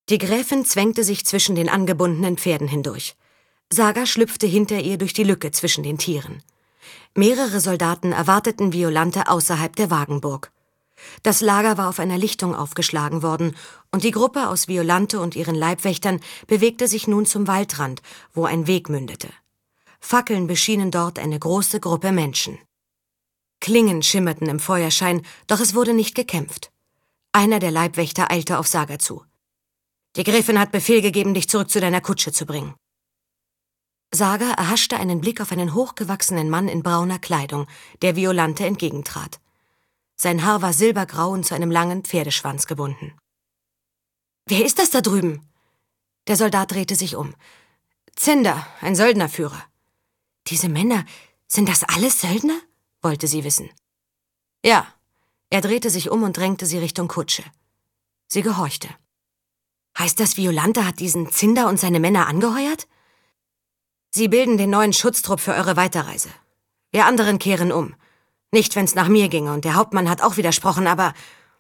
Die Gräfin zwängte sich zwischen den angebundenen Pferden hindurch. Saga schlüpfte hinter ihr durch die Lücke zwischen den Tieren. Mehrere Soldaten erwarteten Violante außerhalb der Wagenburg. Das Lager war auf einer Lichtung aufgeschlagen worden, und die Gruppe aus Violante und ihren Leibwächtern bewegte sich nun zum Waldrand, wo ein Weg mündete. Fackeln beschienen dort eine große Gruppe Menschen. Klingen schimmerten im Feuerschein, doch es wurde nicht gekämpft. Einer der Leibwächter eilte auf Saga zu. »Die Gräfin hat Befehl gegeben, dich zurück zu deiner Kutsche zu bringen.« Saga erhaschte einen Blick auf einen hochgewachsenen Mann in brauner Kleidung, der Violante entgegentrat. Sein Haar war silbergrau und zu einem langen Pferdeschwanz gebunden. »Wer ist das da drüben?« Der Soldat drehte sich um. »Zinder, ein Söldnerführer.« »Diese Männer, sind das alles Söldner?« wollte sie wissen. »Ja.« Er drehte sich um und drängte sie Richtung Kutsche. Sie gehorchte. »Heißt das, Violante hat diesen Zinder und seine Männer angeheuert?« »Sie bilden den neuen Schutztrupp für eure Weiterreise. Wir anderen kehren um. Nicht, wenn's nach mir ginge, und der Hauptmann hat auch widersprochen, aber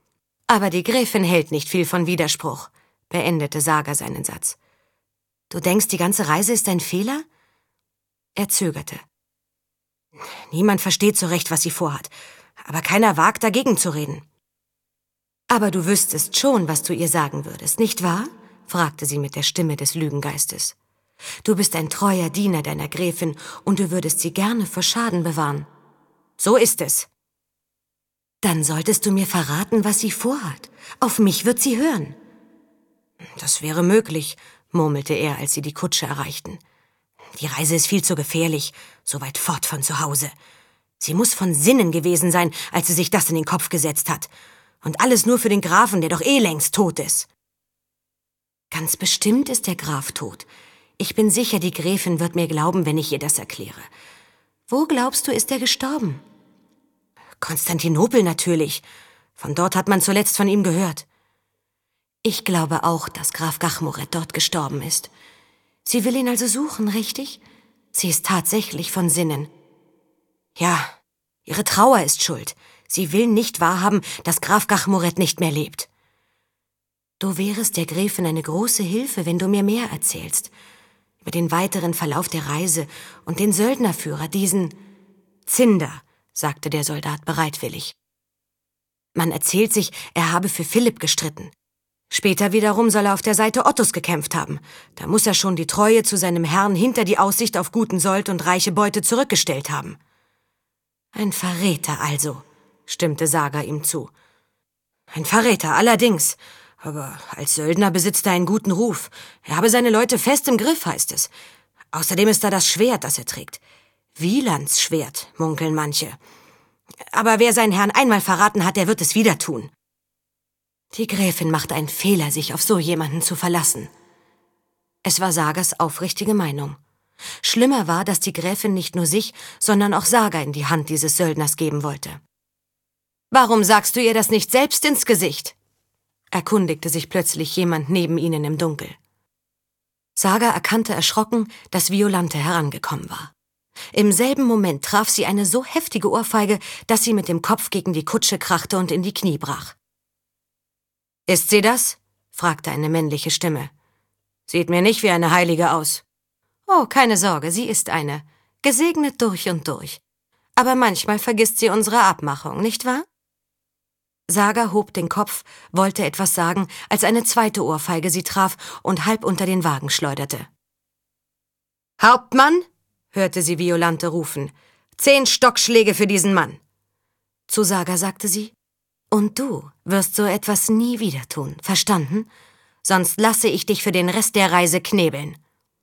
die Gräfin hält nicht viel von Widerspruch«, beendete Saga seinen Satz. »Du denkst, die ganze Reise ist ein Fehler?« Er zögerte. »Niemand versteht so recht, was sie vorhat, aber keiner wagt, dagegen zu reden.« »Aber du wüsstest schon, was du ihr sagen würdest, nicht wahr?« fragte sie mit der Stimme des Lügengeistes. »Du bist ein treuer Diener deiner Gräfin, und du würdest sie gerne vor Schaden bewahren.« »So ist es.« »Dann solltest du mir verraten, was sie vorhat. Auf mich wird sie hören.« »Das wäre möglich«, murmelte er, als sie die Kutsche erreichten. »Die Reise ist viel zu gefährlich, so weit fort von zu Hause. Sie muss von Sinnen gewesen sein, als sie sich das in den Kopf gesetzt hat. Und alles nur für den Grafen, der doch längst tot ist.« »Ganz bestimmt ist der Graf tot. Ich bin sicher, die Gräfin wird mir glauben, wenn ich ihr das erkläre. Wo glaubst du, ist er gestorben?« »Konstantinopel natürlich. Von dort hat man zuletzt von ihm gehört.« »Ich glaube auch, dass Graf Gachmoret dort gestorben ist. Sie will ihn also suchen, richtig? Sie ist tatsächlich von Sinnen.« »Ja, ihre Trauer ist schuld. Sie will nicht wahrhaben, dass Graf Gachmoret nicht mehr lebt.« »Du wärest der Gräfin eine große Hilfe, wenn du mir mehr erzählst. Über den weiteren Verlauf der Reise und den Söldnerführer, diesen Zinder«, sagte der Soldat bereitwillig. »Man erzählt sich, er habe für Philipp gestritten. Später wiederum soll er auf der Seite Ottos gekämpft haben. Da muss er schon die Treue zu seinem Herrn hinter die Aussicht auf guten Sold und reiche Beute zurückgestellt haben.« »Ein Verräter also«, stimmte Saga ihm zu. »Ein Verräter, allerdings. Aber als Söldner besitzt er einen guten Ruf. Er habe seine Leute fest im Griff, heißt es. Außerdem ist da das Schwert, das er trägt. Wielands Schwert, munkeln manche. Aber wer seinen Herrn einmal verraten hat, der wird es wieder tun.« Die Gräfin macht einen Fehler, sich auf so jemanden zu verlassen. Es war Sagas aufrichtige Meinung. Schlimmer war, dass die Gräfin nicht nur sich, sondern auch Saga in die Hand dieses Söldners geben wollte. »Warum sagst du ihr das nicht selbst ins Gesicht?« erkundigte sich plötzlich jemand neben ihnen im Dunkel. Saga erkannte erschrocken, dass Violante herangekommen war. Im selben Moment traf sie eine so heftige Ohrfeige, dass sie mit dem Kopf gegen die Kutsche krachte und in die Knie brach. »Ist sie das?« fragte eine männliche Stimme. »Sieht mir nicht wie eine Heilige aus.« »Oh, keine Sorge, sie ist eine. Gesegnet durch und durch. Aber manchmal vergisst sie unsere Abmachung, nicht wahr?« Saga hob den Kopf, wollte etwas sagen, als eine zweite Ohrfeige sie traf und halb unter den Wagen schleuderte. »Hauptmann«, hörte sie Violante rufen, »10 Stockschläge für diesen Mann.« Zu Saga sagte sie, »Und du wirst so etwas nie wieder tun, verstanden? Sonst lasse ich dich für den Rest der Reise knebeln.«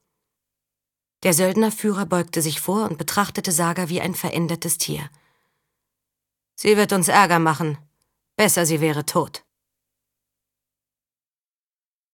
Der Söldnerführer beugte sich vor und betrachtete Saga wie ein verändertes Tier. »Sie wird uns Ärger machen. Besser, sie wäre tot.«